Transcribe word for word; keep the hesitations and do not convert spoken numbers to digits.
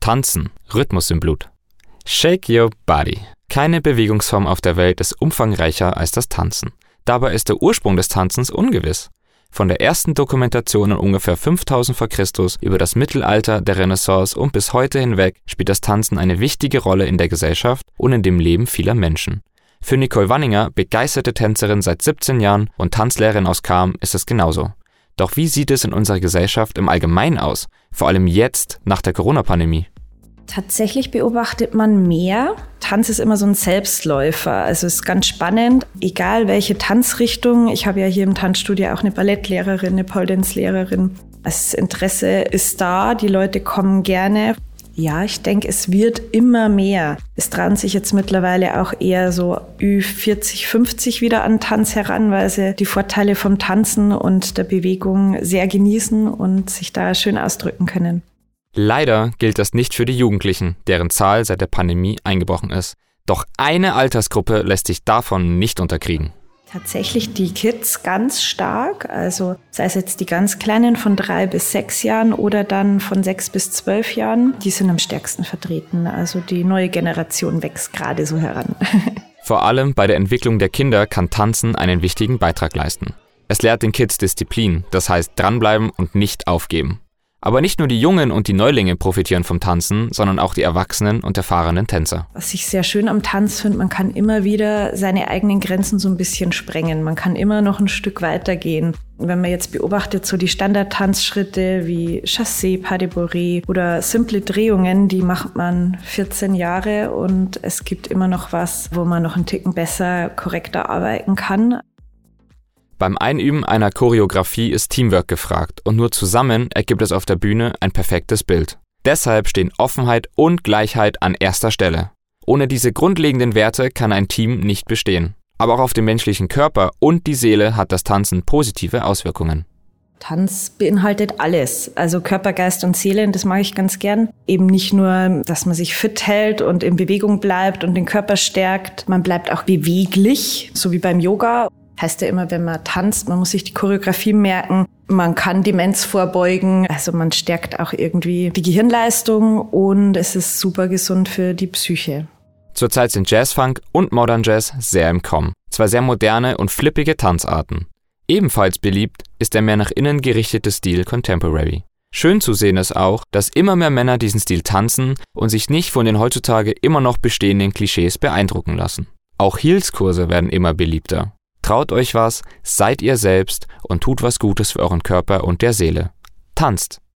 Tanzen, Rhythmus im Blut. Shake your body. Keine Bewegungsform auf der Welt ist umfangreicher als das Tanzen. Dabei ist der Ursprung des Tanzens ungewiss. Von der ersten Dokumentation in ungefähr fünftausend vor Christus über das Mittelalter, der Renaissance und bis heute hinweg spielt das Tanzen eine wichtige Rolle in der Gesellschaft und in dem Leben vieler Menschen. Für Nicole Wanninger, begeisterte Tänzerin seit siebzehn Jahren und Tanzlehrerin aus Cham, ist es genauso. Doch wie sieht es in unserer Gesellschaft im Allgemeinen aus, vor allem jetzt nach der Corona-Pandemie? Tatsächlich beobachtet man mehr. Tanz ist immer so ein Selbstläufer. Also es ist ganz spannend, egal welche Tanzrichtung. Ich habe ja hier im Tanzstudio auch eine Ballettlehrerin, eine Pole-Dance-Lehrerin. Das Interesse ist da, die Leute kommen gerne. Ja, ich denke, es wird immer mehr. Es trauen sich jetzt mittlerweile auch eher so Ü vierzig, fünfzig wieder an Tanz heran, weil sie die Vorteile vom Tanzen und der Bewegung sehr genießen und sich da schön ausdrücken können. Leider gilt das nicht für die Jugendlichen, deren Zahl seit der Pandemie eingebrochen ist. Doch eine Altersgruppe lässt sich davon nicht unterkriegen. Tatsächlich die Kids ganz stark, also sei es jetzt die ganz Kleinen von drei bis sechs Jahren oder dann von sechs bis zwölf Jahren, die sind am stärksten vertreten. Also die neue Generation wächst gerade so heran. Vor allem bei der Entwicklung der Kinder kann Tanzen einen wichtigen Beitrag leisten. Es lehrt den Kids Disziplin, das heißt dranbleiben und nicht aufgeben. Aber nicht nur die Jungen und die Neulinge profitieren vom Tanzen, sondern auch die erwachsenen und erfahrenen Tänzer. Was ich sehr schön am Tanz finde, man kann immer wieder seine eigenen Grenzen so ein bisschen sprengen. Man kann immer noch ein Stück weiter gehen. Wenn man jetzt beobachtet, so die Standard-Tanzschritte wie Chassé, Pas de Bourrée oder simple Drehungen, die macht man vierzehn Jahre und es gibt immer noch was, wo man noch einen Ticken besser, korrekter arbeiten kann. Beim Einüben einer Choreografie ist Teamwork gefragt und nur zusammen ergibt es auf der Bühne ein perfektes Bild. Deshalb stehen Offenheit und Gleichheit an erster Stelle. Ohne diese grundlegenden Werte kann ein Team nicht bestehen. Aber auch auf den menschlichen Körper und die Seele hat das Tanzen positive Auswirkungen. Tanz beinhaltet alles, also Körper, Geist und Seele, und das mag ich ganz gern. Eben nicht nur, dass man sich fit hält und in Bewegung bleibt und den Körper stärkt, man bleibt auch beweglich, so wie beim Yoga. Heißt ja immer, wenn man tanzt, man muss sich die Choreografie merken, man kann Demenz vorbeugen, also man stärkt auch irgendwie die Gehirnleistung und es ist super gesund für die Psyche. Zurzeit sind Jazzfunk und Modern Jazz sehr im Kommen, zwei sehr moderne und flippige Tanzarten. Ebenfalls beliebt ist der mehr nach innen gerichtete Stil Contemporary. Schön zu sehen ist auch, dass immer mehr Männer diesen Stil tanzen und sich nicht von den heutzutage immer noch bestehenden Klischees beeindrucken lassen. Auch Heels-Kurse werden immer beliebter. Traut euch was, seid ihr selbst und tut was Gutes für euren Körper und der Seele. Tanzt!